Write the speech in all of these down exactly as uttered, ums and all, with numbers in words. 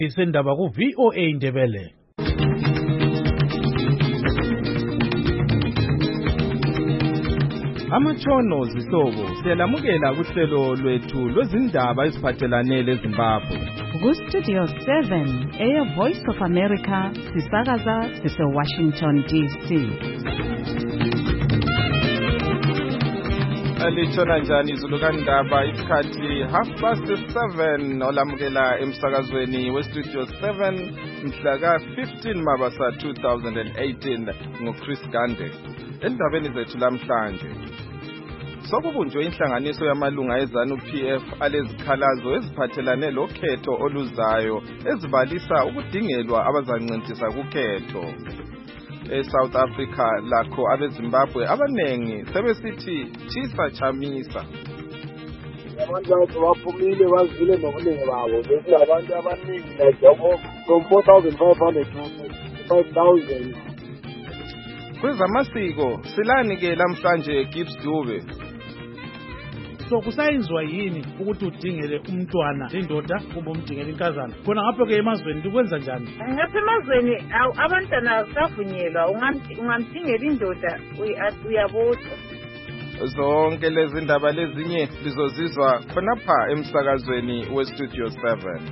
Isendaba ku V O A Ndebele. Amatshono zihlobo siyalamukela kuhlelo lwethu lwezindaba eziphathelane leZimbabwe. Ku Studio seven, Air Voice of America, sisakaza sise Washington D C. Alitshona njani izulu kandaba isikhathi half past seven olamukela emsakazweni we Studio seven mhla ka fifteen Mabasa two thousand eighteen ngoChris Gande. Endabeni zethu lamhlanje sokubunjwe inhlanganiso yamalunga eZANU P F alezikhalazo eziphathelane lokhetho oluzayo ezibalisa ukudingelwa abazancintisana kukhetho. eSouth Africa lakho abeZimbabwe abanengi sebesithi chisa chamisa. Abantu baphumile bazile ngobuningi babo bese abantu abaningi like from four thousand five hundred to five thousand. Kwezamasiko silani ke namhlanje Gibbs Dube. So kusayenzwa yini ukuthi udingele umntwana indoda kumbe umdingele inkazana? Khona ngapho ke emazweni likwenza njani? Ngapha emazweni abantwana akusavunyelwa, ungamdingela indoda uyabotshwa. Zonke lezi ndaba lezinye lizozizwa khonapha emsakazweni we Studio seven.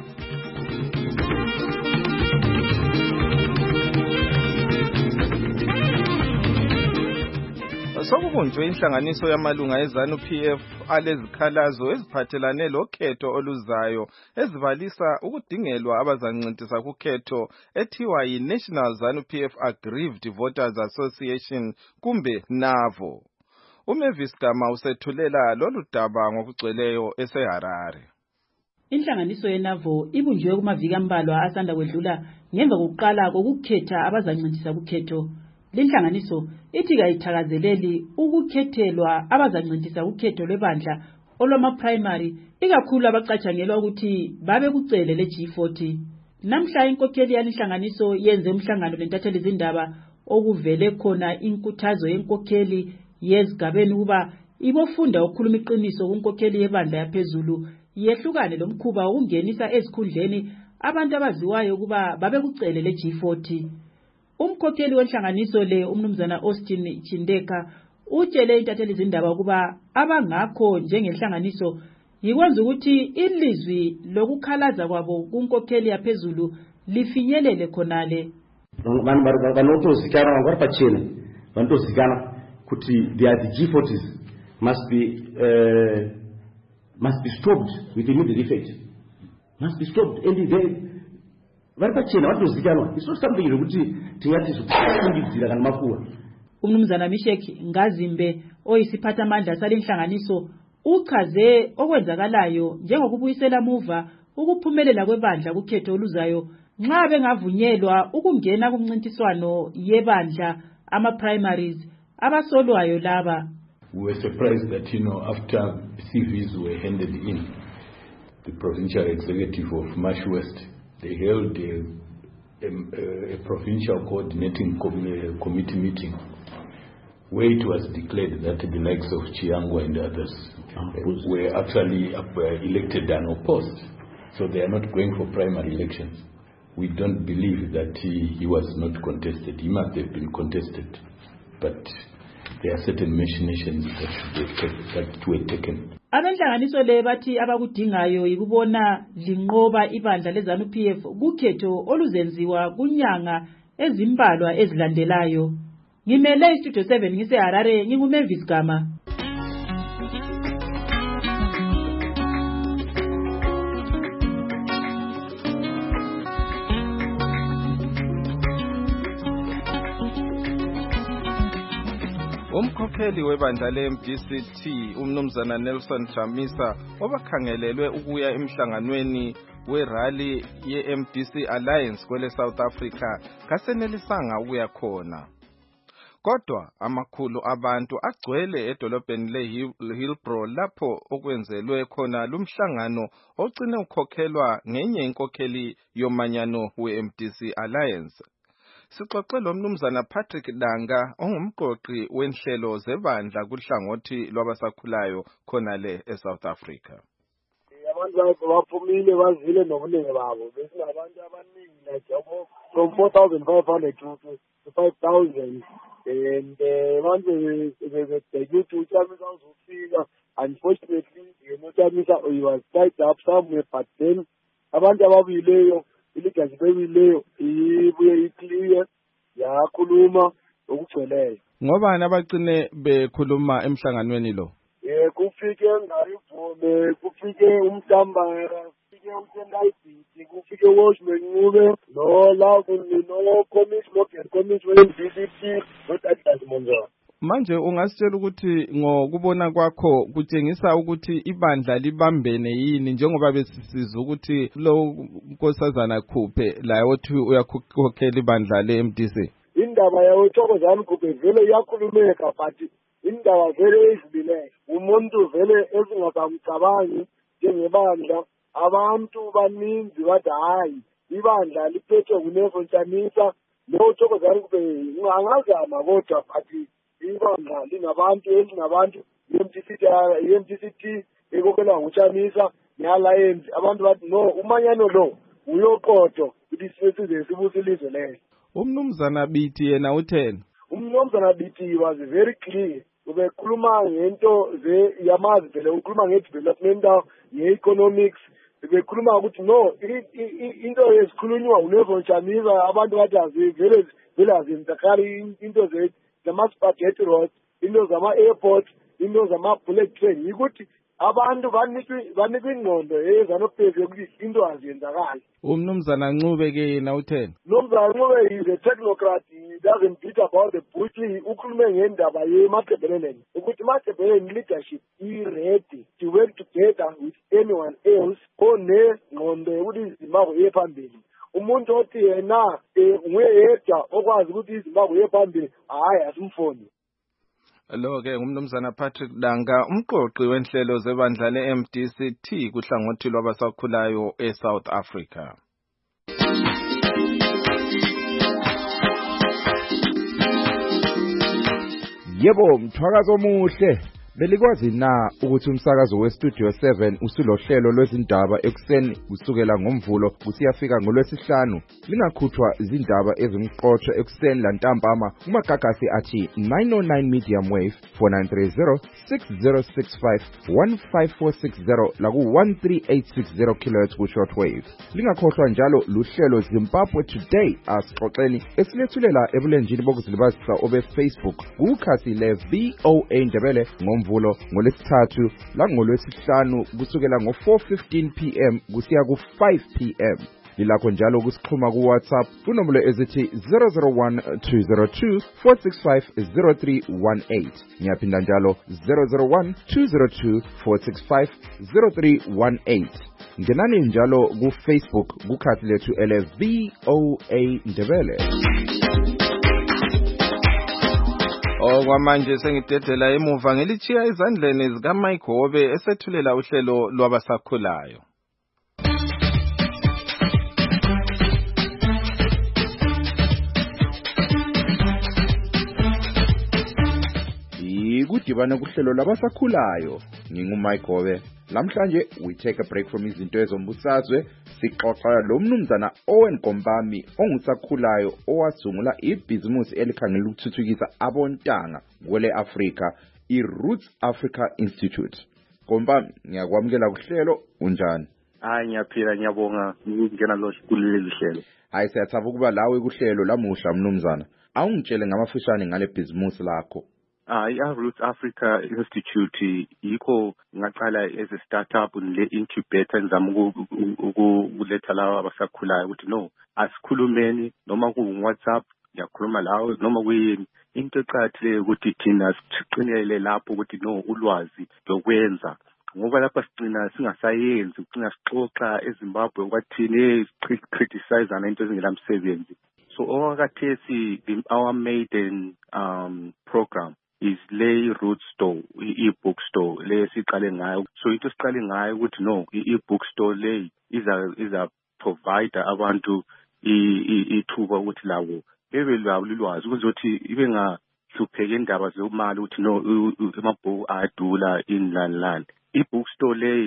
Sokubunjwe inhlanganiso yamalunga eZANU P F alezikhalazo eziphathelane lokhetho oluzayo ezibalisa ukudingelwa abazancintisana kukhetho ethiwa yi-National ZANU P F Aggrieved Voters Association kumbe NAVO. uMavis Gama usethulela lolu daba ngokugcweleyo eseHarare. Inhlanganiso yeNAVO ibunjiwe kumaviki ambalwa asanda kwedlula ngemva kokuqala kokukhetha abazancintisana kukhetho. Lenhlanganiso ithi kayithakazeleli ukukhethelwa abazancintisana kukhetho lebandla olwama primary ikakhulu abacatshangelwa ukuthi babe kucele le G forty. Namhla inkokheli yalenhlanganiso yenze umhlangano lentatheli zindaba okuvele khona inkuthazo yenkokheli yezigabeni kuba ibofunda ukukhuluma iqiniso kunkokheli yebandla yaphezulu yehlukane lomkhuba wokungenisa ezikhundleni abantu abaziwayo kuba babe kucele le G forty. Umkhokheli wenhlanganiso le umnumzana Austin Chindeka utshele intatheli zindaba kuba abangakho njengenhlanganiso yikwenza ukuthi ilizwi lokukhalaza kwabo kunkokheli yaphezulu lifinyelele khonale. Vanotozikana varipachena vanotozikana kuti they are the G forties must be uh, must be stopped with immediate effect, must be stopped and they varipachena vanotozikana. It's not something yokuti tingati zokufundidzira kana makuwa. Umnumzana Mishek Ngazimbe oyisiphatha amandla salenhlanganiso uchaze okwenzakalayo njengokubuyisela muva ukuphumelela kwebandla kukhetho oluzayo nxa bengavunyelwa ukungena kumncintiswano yebandla ama primaries abasolwayo laba. We were surprised that, you know, after C Vs were handed in, the provincial executive of Marsh West, they held a, a, a provincial coordinating com uh, committee meeting where it was declared that the likes of Chiangwa and others uh, were actually uh, elected and opposed. So they are not going for primary elections. We don't believe that he, he was not contested. He must have been contested. But there are certain machinations that, should be, that were taken. Abanhlanganiso le bathi abakudingayo yikubona linqoba ibandla leZANU P F kukhetho oluzenziwa kunyanga ezimbalwa ezilandelayo. Ngimele iStudio seven ngiseHarare nginguMavis Gama. Umkhokheli webandla le-M D C T umnumzana Nelson Chamisa obakhangelelwe ukuya emhlanganweni we-rally ye-M D C Alliance kwele South Africa kasenelisanga ukuya khona. Kodwa amakhulu abantu agcwele edolobheni le-Hillbrow lapho okwenzelwe khona lumhlangano ogcine ukhokhelwa ngenye inkokheli yomanyano we-M D C Alliance. Sixoxe lo mnumzana Patrick Danga ongumqoqi wenhlelo zebandla kuhlangothi lwabasakhulayo khona le eSouth Africa. abantu bakhe baphumile bazile nobuningi babo besinabantu abaningi like yabo from four thousand five hundred to to five thousand and manje bebedekuthi uChamisa uzofika. Unfortunately yena uChamisa he was tied up somewhere, but then abantu ababileyo iligazi bebileyo ibuye iclear yakhuluma okugcweleyo. Ngobani abagcine bekhuluma emhlanganweni lo? Eh kufike ngarivume, kufike umntambara, kufike uTendayibiti, kufike Washman Ncube, no la kunni no committee local committee we D D P noTathazi Monzolo. Manje ungasitshela ukuthi ngokubona kwakho kutshengisa ukuthi ibandla libambene yini njengoba besisiza ukuthi lo nkosazana Khuphe la othi uyakhokhela ibandla le M D C? Indaba yawo Thokozani Khuphe vele iyakhulumeka, but indaba vele ezibileyo umuntu vele ezingakamcabangi njengebandla. Abantu baninzi bathi hayi ibandla liphethwe nguNevo Ntsamisa lo Thokozani Khuphe angazama kodwa but ibandla linabantu elinabantu i-M D C i-M D C T ekokela nguChamisa ne-Alliance. Abantu bathi no umanyano lo uyoqodo ukuthi size sibusa ilizwe leyo. Umnumzana Biti yena utheni? Umnumzana Biti was very clear. Ubekhuluma ngento ze yamazi vele ukhuluma nge-development nge-economics. Ubekhuluma ukuthi no into ezikhulunywa uNevo Ntsamisa abantu bathi azivele vele azenzakali into ze zama-spaghetti roads, into zama-airport, into zama-bullet train. Yikuthi abantu banikwa ingqondo ezanophezu yokuthi into aziyenzakali. Umnumzana Ncube ke yena utheni? Umnumzana Ncube is a technocrat. He doesn't beat about the bush. Ukhulume ngendaba yeMagebeleni ukuthi Magebeleni leadership is ready to work together with anyone else onengqondo yokuthi iZimbabwe iye phambili. Umuntu othi yena nguyedwa okwazi ukuthi iZimbabwe iye phambili hayi asimfoni. Lo ke ngumnumzana Patrick Danga, umqoqi wenhlelo zebandla le-M D C T kuhlangothi lwabasakhulayo eSouth Africa. Yebo, mthwakazo omuhle. Belikwazi na ukuthi umsakazo weStudio seven usulohlelo lwezindaba ekuseni kusukela ngomvulo kusiyafika ngolwesihlanu lingakhuthwa izindaba ezimqotho ekuseni lantambama kumagagasi athi nine oh nine medium wave four nine three zero six zero six five one five four six zero laku one three eight six zero kilohertz ku shortwave. Lingakhohlwa njalo luhlelo Zimbabwe Today asixoxeni esilethulela ebulenjini bokuzilibazisa obe Facebook kukhasi le V O A Ndebele ngomvulo vulo ngolesithathu la ngolwesihlanu kusukela ngo four fifteen p m kusiya ku five p m Lilakho njalo kusixhuma ku WhatsApp kunombolo ezithi zero zero one two zero two four six five zero three one eight. Ngiyaphinda njalo zero zero one two zero two four six five zero three one eight. Ngenani njalo ku Facebook kukhasi lethu ele V O A Ndebele. Okwamanje sengidedela emuva ngelichiya ezandleni zika Mike Hobe esethulela uhlelo lwabasakhulayo. Ikudibana kuhlelo labasakhulayo ngingu Mike Hobe. Lamhlanje we take a break from izinto ezombusazwe sixoxa lo mnumzana Owen Gombami ongusakhulayo owasungula ibhizimusi elikhangela ukuthuthukisa abontanga kwele Africa iRoots Africa Institute. Gombami, ngiyakwamukela kuhlelo unjani? Hayi ngiyaphila ngiyabonga ukungena lo kuleli hlelo. Hayi siyathaba ukuba lawe kuhlelo lamuhla mnumzana. Awungitshele ngamafishane ngale bhizimusi lakho. Ah, iRoots Africa Institute yikho ngaqala as a startup le incubator ngizama ukuletha lawa abasakhulayo ukuthi no asikhulumeni noma ku WhatsApp yakhuluma lawo noma kuyini into eqhathile ukuthi thina siqinele lapho ukuthi no ulwazi lokwenza ngoba lapha sicina singasayenzi sicina sixoxa eZimbabwe kwathini criticize ana into ezingelamsebenzi. So okakathesi our maiden um program is lay root store e-book store le siqale ngayo. So into siqale ngayo ukuthi no e-book store le iza iza provide abantu ithuba ukuthi lawo bebe lawo lulwazi ukuthi ibe ngahlupheke indaba zemali ukuthi no amabhuku ayadula in land land. E-book store le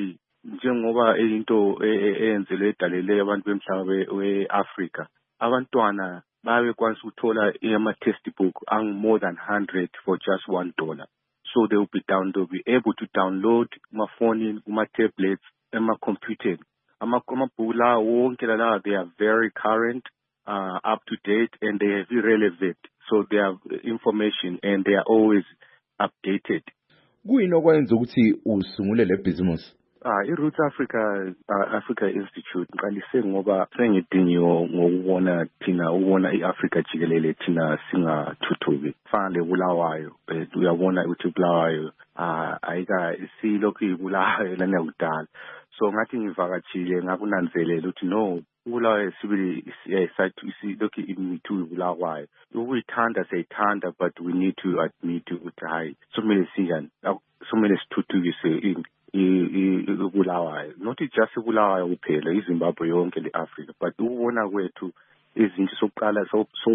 njengoba into eyenzelwe edalele abantu bemhlaba we-Africa abantwana babe kwanisa ukuthola ama-textbook ang more than one hundred for just one dollar. So they will be down, they'll be able to download ma-phone, ma-tablets, ama-computer. Amabhuku lawa wonke la they are very current, uh, up to date, and they are relevant. So they have information and they are always updated. Kuyini okwenza ukuthi usungule le business? Ah, i-Roots Africa uh, Africa Institute ngiqalise ngoba sengidingiwe ngokubona thina ubona i-Africa jikelele thina singathuthuki fana lebulawayo but uyabona ukuthi ubulawayo ah ayika isilokhu ibulawayo lana kudala so ngathi ngivakatshile ngakunanzelela ukuthi no ubulawayo sibili isayithu isilokhu imithu ibulawayo ukuyithanda siyithanda but we need to admit ukuthi hayi somele sinjani somele sithuthukise ibulawayo not just ibulawayo kuphela iZimbabwe yonke leAfrica but ukubona kwethu izinto sokuqala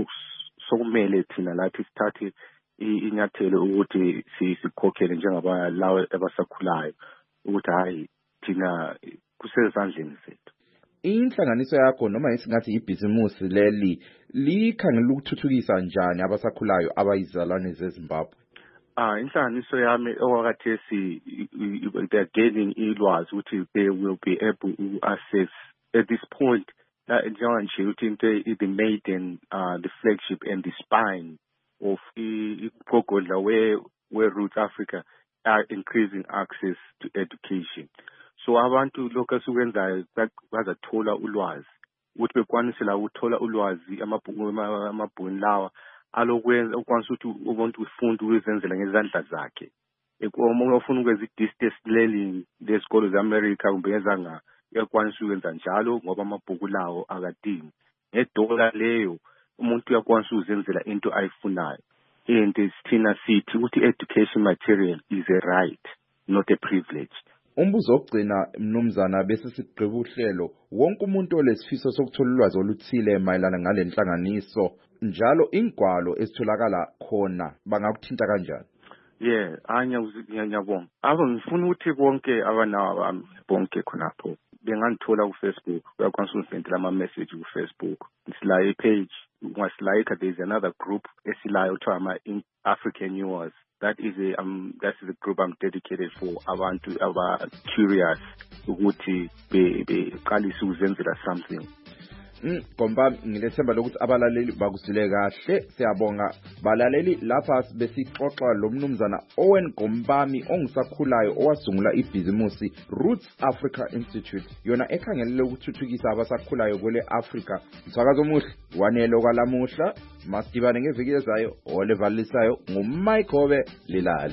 sokumele thina lathi sithathe inyathelo ukuthi sikhokhele njengaba lawo abasakhulayo ukuthi hayi thina kusezandleni zethu. Inhlanganiso yakho noma isingathi ibhizimusi leli likhangela ukuthuthukisa njani abasakhulayo abayizalwane zeZimbabwe? Ah, inhlanganiso yami okwakathesi they are gaining ilwazi ukuthi they will be able to access at this point njengoba ukuthi the maiden, uh, the flagship and the spine of igogodla where where Roots Africa are increasing access to education. So abantu lokho esikwenzayo bazathola ulwazi ukuthi bekwanisela ukuthola ulwazi amabhuku amabhuni lawa alokwenza ukwanisa ukuthi umuntu ufunda ukuzenzela ngezandla zakhe ekomo ufuna ukwenza i-distance learning lesikolo zeAmerica kumbe ezanga uyakwanisa ukwenza njalo ngoba amabhuku lawo akadingi ngedola leyo umuntu uyakwanisa ukuzenzela into ayifunayo and isithina sithi ukuthi education material is a right not a privilege. Umbuzo ogcina mnumzana bese sigqiba uhlelo wonke umuntu olesifiso sokuthola ulwazi oluthile mayelana ngale nhlanganiso njalo ingwalo esitholakala khona bangakuthinta kanjani? Yeah, anya ngiyabonga. Aba ngifuna ukuthi bonke abanawo bami bonke khonapho bengangithola ku Facebook, uyakwanisa ukusendela ama message ku Facebook. Isilaye page, ungasilike, there is another group esilayo kuthiwa ama African News. That is a um that is a group I'm dedicated for abantu aba curious ukuthi be beqalisa ukuzenzela something. Mm, Komba ngilethemba lokuthi abalaleli bakuzile kahle. Siyabonga balaleli lapha besixoxa lo mnumzana Owen Gombami ongisakhulayo owasungula ibhizimusi Roots Africa Institute yona ekhangelele ukuthuthukisa abasakhulayo kwele Africa. Msakazo omuhle wanele kwalamuhla masidibane ngeviki ezayo olevalisayo nguMike Hobe Lilale.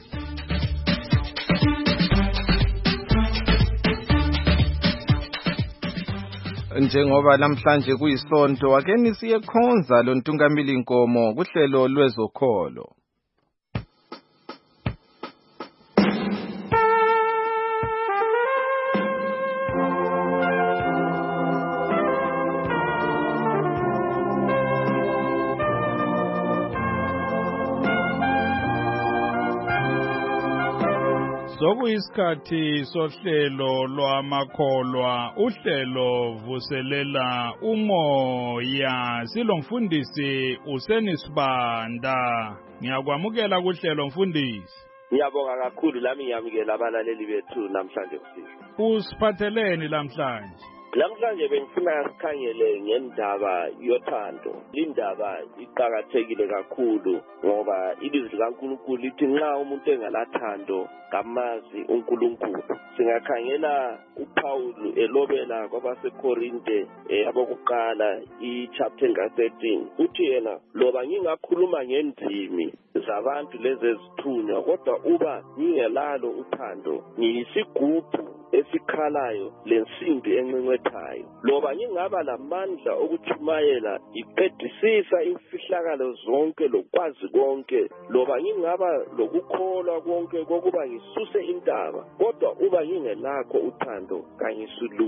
Njengoba namhlanje kuyisonto ake nisiye khonza lo Ntungamili Nkomo kuhlelo lwezokholo. Sokuyisikhathi sohlelo lwamakholwa uhlelo vuselela umoya silomfundisi usenisibanda ngiyakwamukela kuhlelo mfundisi. Ngiyabonga kakhulu lami ngiyamukela abalaleli bethu namhlanje kusizwe. Usiphatheleni namhlanje? Namhlanje bengifuna sikhangele ngendaba yothando. Indaba iqhakathekile kakhulu ngoba ilizwi likaNkulunkulu lithi nxa umuntu engalathando kamazi uNkulunkulu. Singakhangela uPaul elobela kwabaseKorinte abakuqala ichapter thirteen. Uthi yena loba ngingakhuluma ngendimi zabantu lezi ezithunywa kodwa uba ngingelalo uthando ngiyisigubhu esikhalayo lensimbi encencethayo. Loba ngingaba lamandla okutshumayela iqedisisa imfihlakalo zonke lokwazi konke, loba ngingaba lokukholwa konke kokuba ngisuse intaba kodwa uba ngingelakho uthando kangisulutho.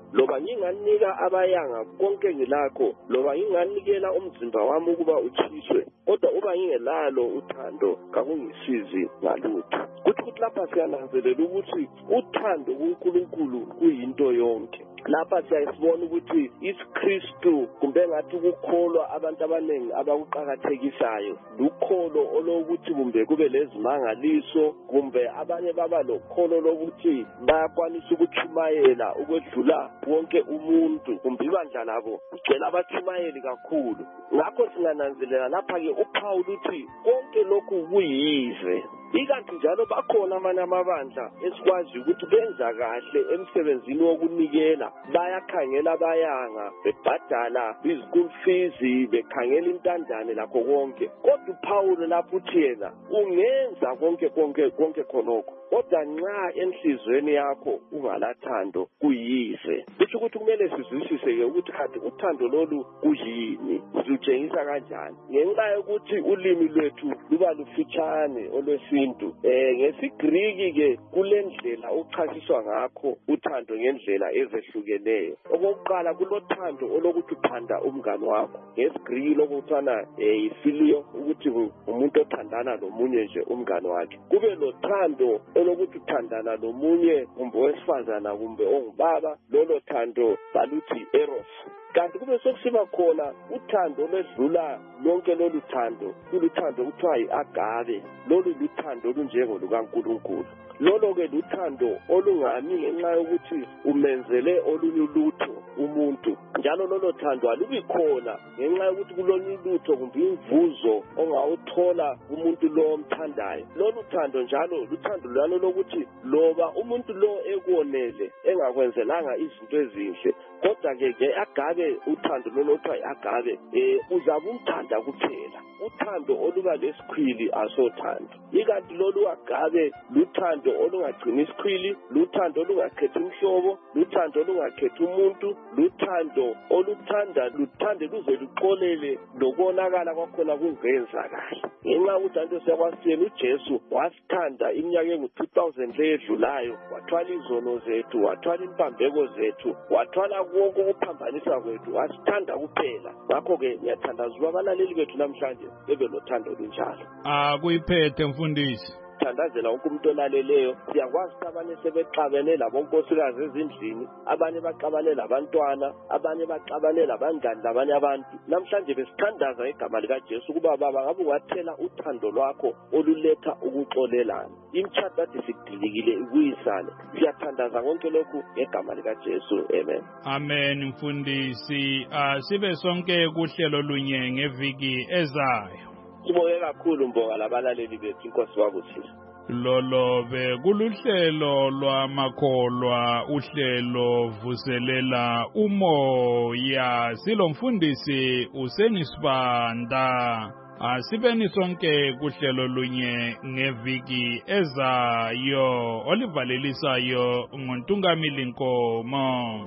loba nginganika abayanga konke ngilakho loba nginganikela umzimba wami ukuba uchiswe kodwa uba ngingelalo uthando kakungisizi ngalutho kuthi kuthi lapha siyananzelela ukuthi uthando kuNkulunkulu kuyinto yonke lapha siyasibona ukuthi isiKristu kumbe ngathi ukukholwa abantu abaningi abakuqhakathekisayo lukholo olokuthi kumbe kube lezimangaliso kumbe abanye baba lokholo lokuthi bayakwanisa ukuchumayela ukwedlula wonke umuntu kumbe ibandla labo kugcwele abachumayeli kakhulu ngakho singananzelela lapha ke uPaul uthi konke lokhu kuyize ikanti njalo bakhona amanye amabandla esikwazi ukuthi benza kahle emsebenzini wokunikela bayakhangela abayanga bebhadala iziskulu fees bekhangela intandane lakho konke kodwa uPaul lapho uthi yena ungenza konke konke konke khonokho kodwa nxa enhlizweni yakho ungalathando kuyize kusho ukuthi kumele sizwisise ke ukuthi kade uthando lolu kuyini uzutshengisa kanjani ngenxa yokuthi ulimi lwethu luba lufitshane olwesintu eh ngesiGriki ke kulendlela uchasiswa ngakho uthando ngendlela ezehlukeneyo okokuqala kulothando olokuthi uthanda umngane wakho ngesiGriki lokuthana eh phileo ukuthi umuntu othandana nomunye nje umngane wakhe kube lothando olokuthi uthandana nomunye kumbe wesifazana kumbe ongubaba lolo thando baluthi eros kanti kube sokusiba khona uthando lwedlula lonke lolu thando kuluthando kuthiwa yi-agape lolu luthando olunjengo lukaNkulunkulu lolo ke luthando olungami ngenxa yokuthi umenzele olunye ulutho umuntu njalo lolo thando alubi khona ngenxa yokuthi kulonye ulutho kumbe imvuzo ongawuthola umuntu lo omthandayo lolu thando njalo luthando lalo lokuthi loba umuntu lo ekuonele engakwenzelanga izinto ezinhle kodwa ke ke-agape uthando lolo kuthiwa yi-agape eh uzabe umthanda kuphela uthando oluba lesikhwili asothando ikanti lolu agape luthando olungagcina isikhwili luthando olungakhethi umhlobo luthando olungakhethi umuntu luthando oluthanda luthande luze luxolele lokonakala kwakhona kungenzakala ngenxa yokuthi anto siyakwasiyena uJesu wasithanda iminyaka engu-two thousand ledlulayo wathwala izono zethu wathwala impambeko zethu wathwala konke ukuphambanisa kwethu wasithanda kuphela ngakho-ke ngiyathandaza ukuba abalaleli bethu namhlanje bebe lothando olunjalo akuyiphethe mfundisi thandazela wonke umuntu olaleleyo siyakwazi ukuthi abanye sebexabene labonkosikazi ezindlini abanye baxabane labantwana abanye baxabane labangani labanye abantu namhlanje besithandaza igama likaJesu ukuba baba ngabe wathela uthando lwakho oluletha ukuxolelana imitshato ade sidilikile ikuyisane siyathandaza konke lokhu ngegama likaJesu amen amen mfundisi asibe sonke kuhlelo lunye ngeviki ezayo Sibonge kakhulu mbonga labalaleli bethu inkosi wakuthisa lolo bekuluhlelo lwamakholwa uhlelo vuselela umoya silomfundisi usenisibanda asibeni sonke kuhlelo lunye ngeviki ezayo olivalelisayo ngontungamili Nkomo.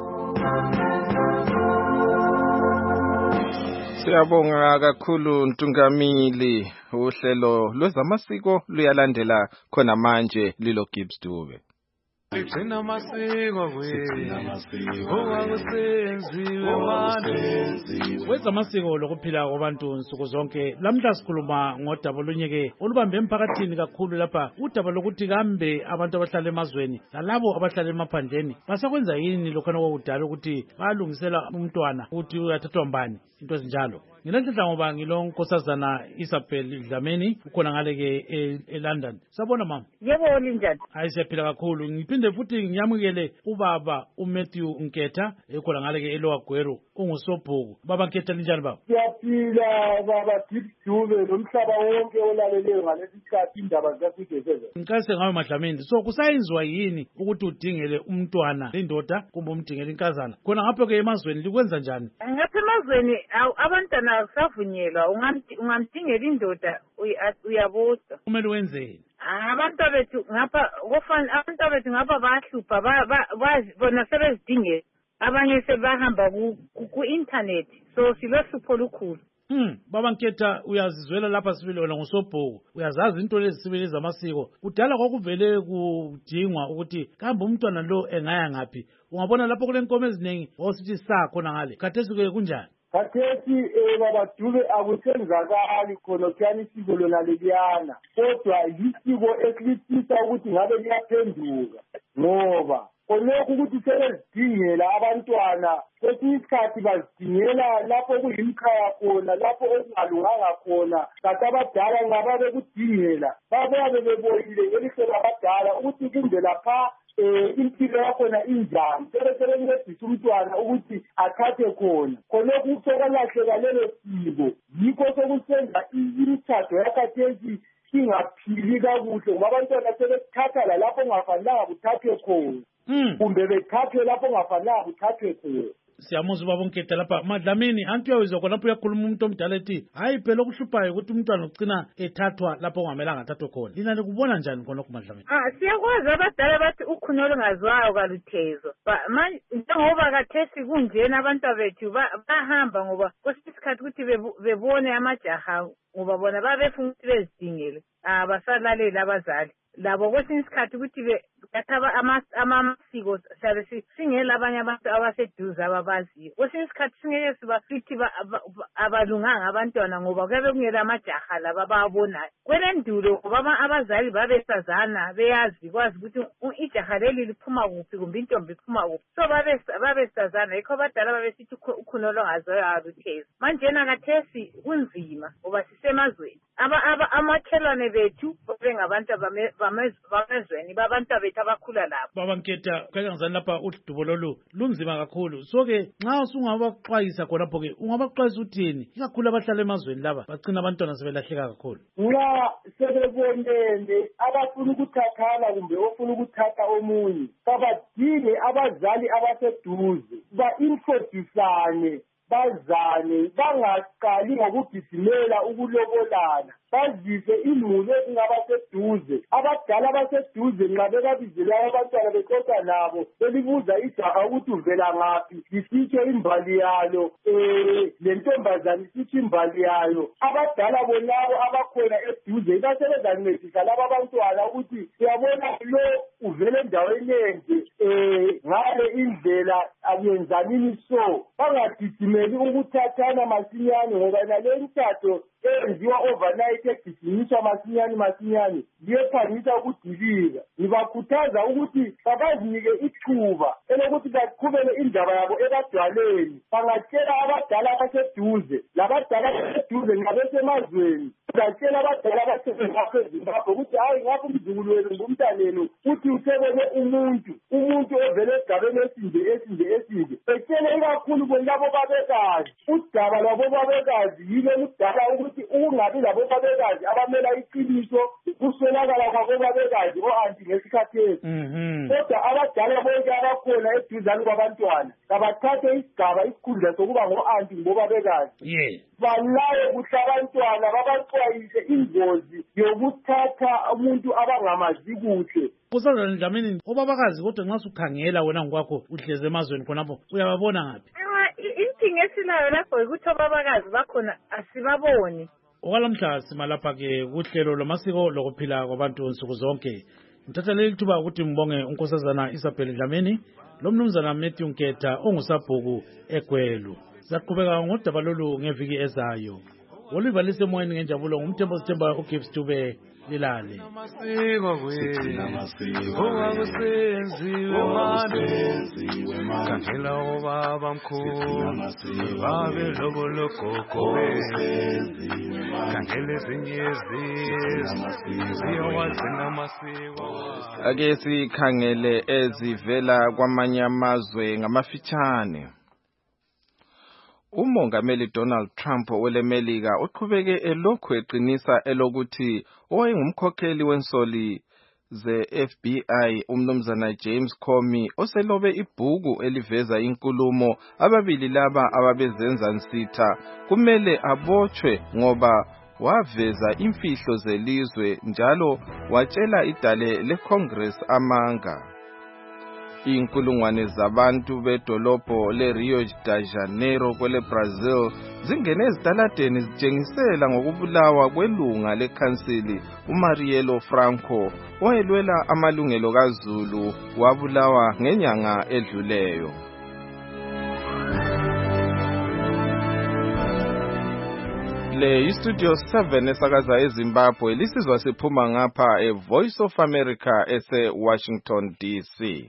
Siyabonga kakhulu Ntungamili uhlelo lwezamasiko luyalandela khona manje lilo Gibbs Dube Sigcina amasiko kwethu okwakusenziwe manje wezamasiko lokuphila kwabantu nsuku zonke lamhla sikhuluma ngodaba olunyeke olubambe emphakathini kakhulu lapha udaba lokuthi kambe abantu abahlala emazweni lalabo abahlala emaphandleni basakwenza yini lokhana kwakudala ukuthi balungisela umntwana ukuthi uyathathwa mbani into ezinjalo ngilahlahla ngoba ngilonkosazana Isabel Dlamini ukhona ngale ke eLondon sabona mama yebo linjani hayi siyaphila kakhulu ngiphinde futhi ngiyamukele ubaba uMatthew Nketha ekhona ngale ke eLowagweru ungusobhuku baba Nketha linjani baba siyaphila baba Gibbs Dube nomhlaba wonke olaleleyo ngalesi sikhathi indaba zasizezeze ngicase ngawe Madlamini so kusayenzwa yini ukuthi udingele umntwana lendoda kumbe umdingele inkazana khona ngapho ke emazweni likwenza njani ngapha emazweni abantwana akusavunyelwa ungamdingela indoda uyabosa kumele wenzeni abantu bethu ngapha kufana abantu bethu ngapha bayahlupha bona sebezidingela abanye sebahamba ku internet so silohlupho olukhulu Hmm, baba Nketha uyazizwela lapha sibili wena ngosobhuku. Uyazazi into lezi sibili zamasiko. Kudala kwakuvele kudingwa ukuthi kambe umntwana lo engaya ngaphi. Ungabona lapho kule nkomo eziningi osithi sa khona ngale. Khathesi ke kunjani? Khathesi eh baba Dube akusenzakali khona kuyani isiko lona leliyana. Kodwa yisiko esilithisa ukuthi ngabe liyaphenduka. Ngoba konokho ukuthi sebezidingela abantwana kwesinye isikhathi bazidingela lapho kuyimkhaya khona lapho okungalunganga khona kanti abadala ngaba bekudingela babuye beboyile ngelihle abadala ukuthi kumbe lapha eh impilo yakhona injani sebesebencedisa umntwana ukuthi athathe khona khonokho ukuzokalahleka lelo siko yikho sokusenza imithatho yakhathesi ingaphili kakuhle ngoba abantwana sebethatha la lapho ongafanelanga kuthathwe khona kumbe bethathwe lapho ongafanelanga kuthathwe khona. Siyamuzwa baba Nketha lapha Madlamini anti uyawizwa khona lapho uyakhuluma umuntu omdala ethi hayi phela okuhluphayo ukuthi umntwana ugcina ethathwa lapho ongamelanga athathwe khona. Lina likubona njani khona kuMadlamini? Ah siyakwazi abadala bathi ukhunyolo ngazwayo kaluthezo. Manje njengoba kathesi kunjena abantu bethu bahamba ngoba kwesikhathi ukuthi bebone amajaha ngoba bona babefuna ukuthi bezidingele ah basalaleli abazali labo kwesinye isikhathi ukuthi bathaba amasiko sabe singela abanye abantu abaseduze ababaziyo kwesinye isikhathi singeke sibafithi abalunganga abantwana ngoba kuyabe kungela amajaha laba babonayo kwelendulo ngoba abazali babesazana beyazi kwazi ukuthi ijaha leli liphuma kuphi kumbe intombi iphuma kuphi so babesazana yikho abadala babesithi ukhunolo ngazwayo aluthezi manjena kathesi kunzima ngoba sisemazweni amakhelwane bethu bengabantu bamezweni babantu bethu abakhula lapho. Baba Nketha kake ngizani lapha udubo lolu lunzima kakhulu so ke nxa usungabaxwayisa khonapho ke ungabaxwayisa uthini ikakhulu abahlala emazweni laba bagcina abantwana sebelahleka kakhulu. Nxa sebebonene abafuna ukuthathana kumbe ofuna ukuthatha omunye kabadinge abazali abaseduze ba-introducane bazane bangaqali ngokugijimela ukulobolana bazise imuli ezingaba seduze abadala abaseduze nxa bekabizela abantwana bexoxa nabo belibuza ijaha ukuthi uvela ngaphi lisitsho imbali yalo um le ntombazane isitsho imbali yayo abadala bonabo abakhona eduze basebezancedisa laba abantwana ukuthi siyabona lo uvele endaweni enje um ngale indlela akuyenzanini so bangagijimeli ukuthathana masinyane ngoba nale mthatho eyenziwa overnight egijinyiswa masinyane masinyane liyephangisa ukudilika. Ngibakhuthaza ukuthi babazinike ithuba elokuthi baqhubele indaba yabo ebadaleni bangatshela abadala abaseduze labadala abaseduze nxa besemazweni batshela abadala abasezimbabwe ukuthi hayi ngapha umzukulu wenu ngumntanenu uthi usebele umuntu umuntu ovele esigabeni esinje esinje esinje betshele ikakhulu bonabo babekazi udaba lwabo babekazi yilo ludala ukuthi ukungabi labo babekazi abamela iqiniso kuswelakala kwabo babekazi o-anti ngesikhathi esi kodwa abadala bonke abakhona eduzane kwabantwana kabathathe isigaba isikhundla sokuba ngo-anti ngobabekazi balaye kuhle abantwana babaxwayise ingozi yokuthatha umuntu abangamazi kuhle. Kusazana Dlamini obabakazi kodwa nxa sukhangela wena ngokwakho uhleze emazweni khonapho uyababona ngaphi? Inkinga esilayo lapho ukuthi obabakazi bakhona asibaboni. Okwalamhla simalapha-ke kuhlelo lwamasiko lokuphila kwabantu nsuku zonke. Ngithatha leli thuba ukuthi ngibonge unkosazana Isabel Dlamini lomnumzana Matthew Nketha ongusabhuku eGwelu. Saqhubeka ngodaba lolu ngeviki ezayo. Olivalise emoyeni ngenjabulo ngumthembo sithemba uGibbs Dube lilale. Amasiko kwethu owakusenziwe manje kangela obaba mkhulu babe lobo logogo kangela ezinye izizwe ziyawagcina amasiko. Ake sikhangele ezivela kwamanye amazwe ngamafitshane. Umongameli Donald Trump welemelika uqhubeke elokhu eqinisa elokuthi owayengumkhokheli wensoli ze-F B I umnumzana James Comey oselobe ibhuku eliveza inkulumo ababili laba ababezenza nsitha kumele abotshwe ngoba waveza imfihlo zelizwe njalo watshela idale leCongress amanga. Inkulungwane zabantu bedolobho le-Rio de Janeiro kwele Brazil zingene ezitaladeni zitshengisela ngokubulawa kwelunga lekhansili uMarielle Franco owayelwela amalungelo kaZulu wabulawa ngenyanga edluleyo. Le iStudio seven esakaza eZimbabwe lisizwa siphuma ngapha eVoice of America ese Washington D C.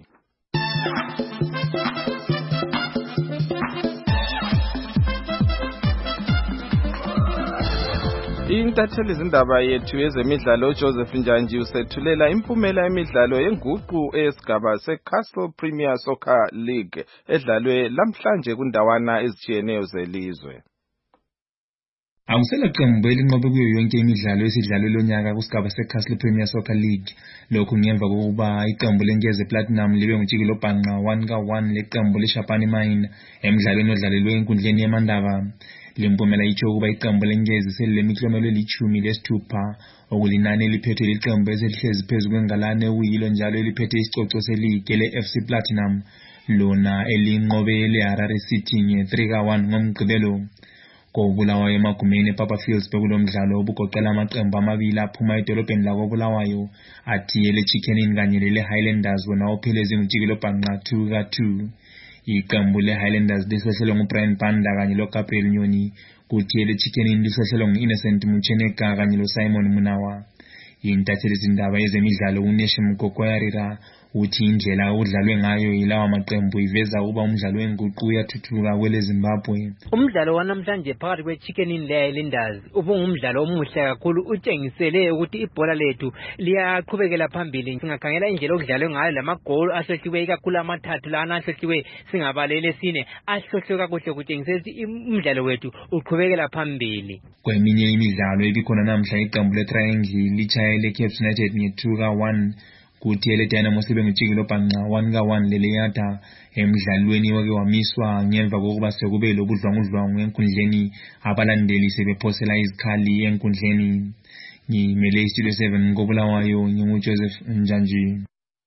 Intatheli izindaba yethu yezemidlalo Joseph Njanji usethulela impumela emidlalo yenguqu esigaba seCastle Premier Soccer League edlalwe lamhlanje kundawana ezitshiyeneyo zelizwe. Akusela qembu elinqobe kuyo yonke imidlalo esidlalwe lonyaka kusigaba seCastle Premier Soccer League. Lokhu ngemva kokuba iqembu leNkeze Platinum libe ngutshikilo bhanqa one ka one leqembu leShapani Mine emidlalweni odlalelwe enkundleni yemandaba. Limpumela itsho ukuba iqembu leNkeze selilemiklomelo elithumi lesithupha okulinani eliphethwe liqembu eselihlezi phezu kwengalane okuyilo njalo eliphethe isicoco seligue le-F C Platinum lona elinqobe leHarare City nge-three ka one ngomgqibelo. KoBulawayo emagumeni ePapa Fields bekulomdlalo obugoqela amaqembu amabili aphuma edolobheni lakoBulawayo athi eleChicken Inn kanye leleHighlanders wona ophelezi ngutshikilo bhanqa two ka two. Iqembu leHighlanders lisehlelwe nguBrian Banda kanye loGabriel Nyoni kuthi eleChicken Inn lisehlelwe nguInnocent Mucheneka kanye loSimon Munawa. Intatheli izindaba yezemidlalo uNeshim Mgogoyarira uthi indlela udlalwe ngayo yilawa maqembu iveza ukuba umdlalo wenguqu uyathuthuka kwele Zimbabwe. Umdlalo wanamhlanje phakathi kweChicken Inn leHighlanders ubungumdlalo omuhle kakhulu utshengisele ukuthi ibhola lethu liyaqhubekela phambili. Singakhangela indlela okudlalwe ngayo lamagoli ahlehliwe kakhulu amathathu lana ahlehliwe singabalele sine ahlohlwe kakuhle kutshengisela ukuthi umdlalo wethu uqhubekela phambili. Kweminye imidlalo ebikhona namhla iqembu leTriangle lichaya leCape United nge-two ka one. Kuthi ele Dynamo sibe ngutshikilo bhanqa one ka one leleyada emidlalweni wake wamiswa ngemva kokuba sekube lobudlwangudlwangu enkundleni abalandeli sebephosela izikhali enkundleni. Ngimele iStudio seven ngoBulawayo nginguJoseph Njanji.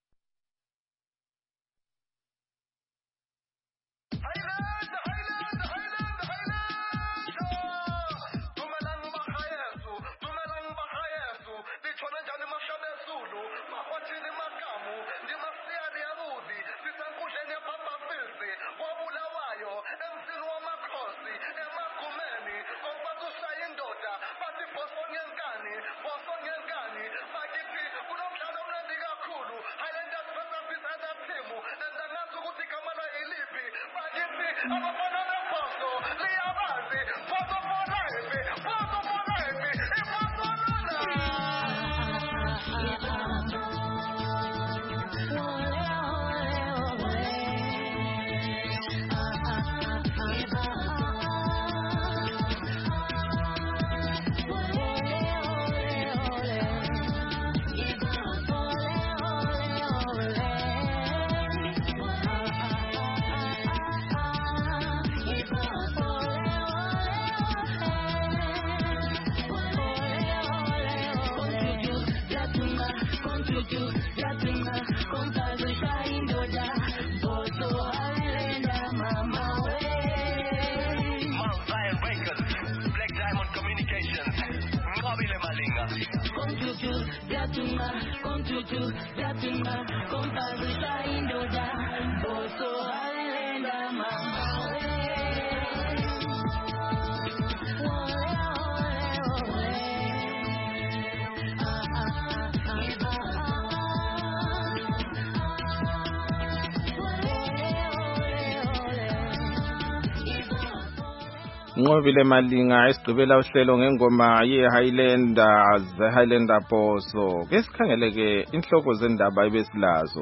Ngobile Malinga esigqibela uhlelo ngengoma yeHighlanders Highlander Boso. Kesikhangeleke inhloko zendaba ebesilazo.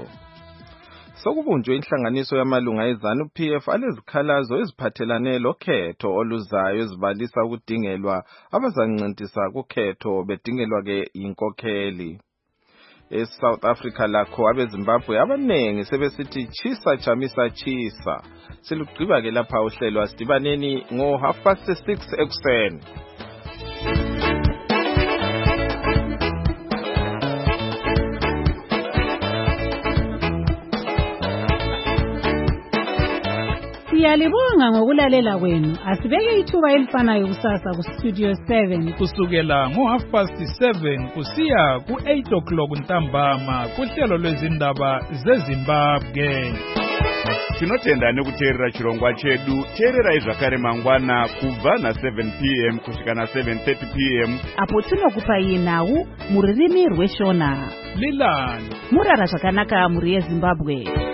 Sokubunjwe inhlanganiso yamalunga eZANU P F alezikhalazo eziphathelane lokhetho oluzayo ezibalisa ukudingelwa abazancintiswa kukhetho bedingelwa ke inkokheli. eSouth Africa lakho abeZimbabwe abanengi sebesithi chisa chamisa chisa. Silugqiba ke lapha uhlelo asidibaneni ngo half past six ekuseni. Siyalibonga ngokulalela kwenu. Asibeke ithuba elifanayo kusasa ku Studio seven kusukela ngo half past seven kusiya ku eight o'clock ntambama kuhlelo lwezindaba zeZimbabwe. Tinotenda nekuteerera chirongwa chedu. Teererai zvakare mangwana kubva na seven p m kusvika na seven thirty p m apo tinokupai nhau muririmi rweshona. Lilani Murara zvakanaka muri yeZimbabwe.